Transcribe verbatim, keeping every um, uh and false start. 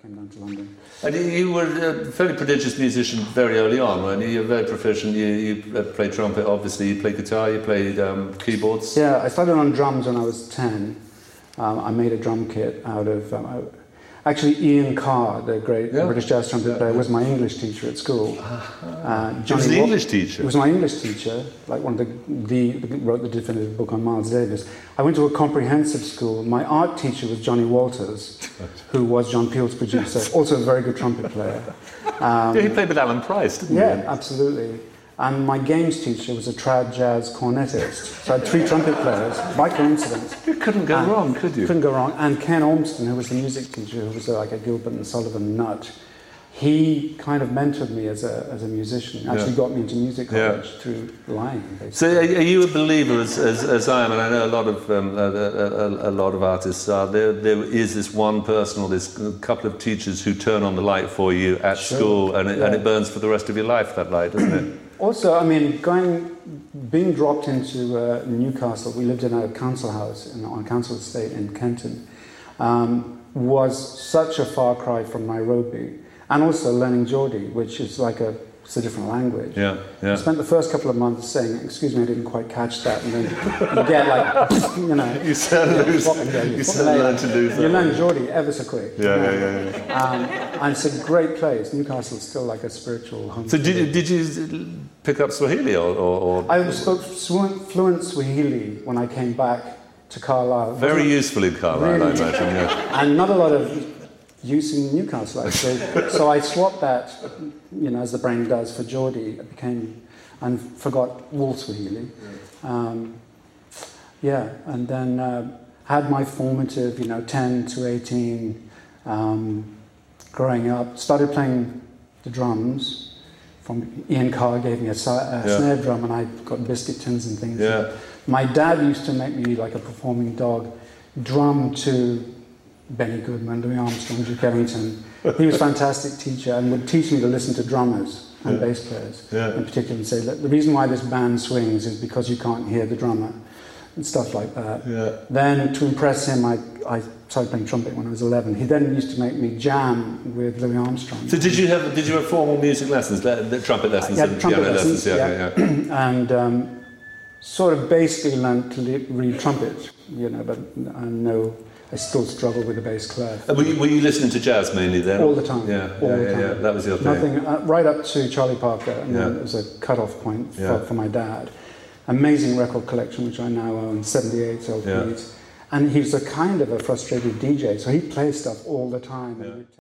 came down to London. And you were a fairly prodigious musician very early on, weren't you? You were very proficient. You, you played trumpet, obviously. You played guitar. You played um, keyboards. Yeah, I started on drums when I was ten. Um, I made a drum kit out of... Um, I, actually, Ian Carr, the great yeah. British jazz trumpet player, was my English teacher at school. Uh, he was the English teacher? He was my English teacher, like one of the, the, the... wrote the definitive book on Miles Davis. I went to a comprehensive school. My art teacher was Johnny Walters, who was John Peel's producer, also a very good trumpet player. Um, yeah, he played with Alan Price, didn't yeah, he? Yeah, absolutely. And my games teacher was a trad jazz cornetist. So I had three trumpet players, by coincidence. You couldn't go and wrong, could you? Couldn't go wrong. And Ken Ormston, who was the music teacher, who was like a Gilbert and Sullivan nut, he kind of mentored me as a, as a musician. Actually yeah. got me into music college yeah. through lying, basically. So are you a believer, as, as, as I am, and I know a lot of um, a, a, a lot of artists are, there, there is this one person or this couple of teachers who turn on the light for you at sure. school, and it, yeah. and it burns for the rest of your life, that light, doesn't it? Also, I mean, going, being dropped into uh, Newcastle, we lived in a council house in, on a council estate in Kenton, um, was such a far cry from Nairobi. And also learning Geordie, which is like a, it's a different language. Yeah, yeah. I spent the first couple of months saying, excuse me, I didn't quite catch that. And then you get like, you know. You certainly lose. You, you certainly learn to lose that. You learn Geordie ever so quick. Yeah, you know? yeah, yeah. yeah. Um, and it's a great place. Newcastle is still like a spiritual home. So did you, did you pick up Swahili or, or, or? I spoke fluent Swahili when I came back to Carlisle. Very useful in Carlisle, really? I imagine, yeah. And not a lot of use in Newcastle, actually. So I swapped that, you know, as the brain does, for Geordie. It became, and forgot all Swahili. Um, yeah, and then uh, had my formative, you know, ten to eighteen, um, growing up. Started playing the drums. From Ian Carr gave me a, a yeah. snare drum, and I got biscuit tins and things. Yeah. My dad used to make me, like a performing dog, drum to Benny Goodman, Louis Armstrong, Duke Ellington. He was a fantastic teacher and would teach me to listen to drummers and yeah. bass players yeah. in particular, and say that the reason why this band swings is because you can't hear the drummer and stuff like that. Yeah. Then to impress him, I, I started playing trumpet when I was eleven. He then used to make me jam with Louis Armstrong. So did you have did you have formal music lessons, the trumpet lessons, yeah, and trumpet piano lessons? lessons Yeah, yeah. yeah. And um, sort of basically learned to read trumpet, you know, but I know I still struggle with the bass clef. And were, you, were you listening to jazz mainly then? All the time. Yeah, all yeah, the yeah, time. yeah. That was your thing. Nothing, uh, right up to Charlie Parker, and yeah. then it was a cut-off point for, yeah. for my dad. Amazing record collection, which I now own, seventy-eight L Ps. Yeah. And he was a kind of a frustrated D J, so he'd play stuff all the time. Yeah.